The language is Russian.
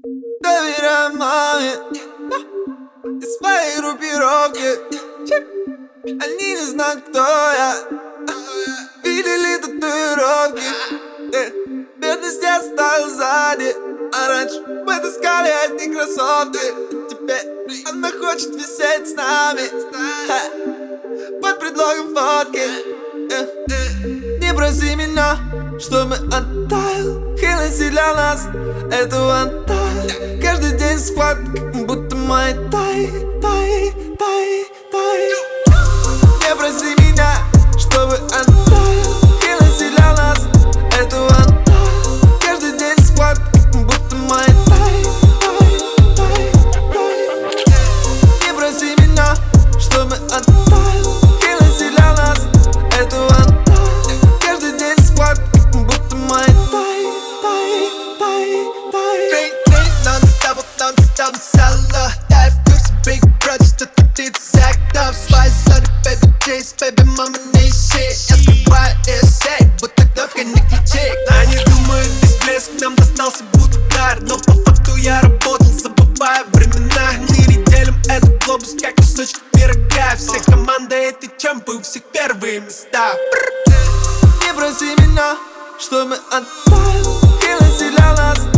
Доверяю маме и своей группировке. Они не знают, кто я. Видели татуировки. Бедность я оставил сзади, а раньше мы таскали одни кроссовки. Теперь она хочет висеть с нами под предлогом фотки. Не проси меня, что мы оттаял. Хеннесси для нас — это ванталь. Каждый день схватка, будто май тай. Не проси меня, чтобы оттаял. Хеннесси для нас — это ванталь. Каждый день схватка, будто май тай. Не проси меня, чтобы оттаял. Хеннесси для нас — это ванталь. Каждый день схватка, будто май тай. Non-stop, solo. Дай в курсе, big brother, что ты дизектор. Свои зоны, baby G's, baby mama не ищи. Я скрываю эссей, будто кнопка не ключи. Они думают, весь блеск нам достался, будто удар. Но по факту я работал, забывая времена. Не делим этот глобус, как кусочек пирога. Все команды эти чемпы, у всех первые места. Не проси меня, что мы оттаял. Хеннесси для нас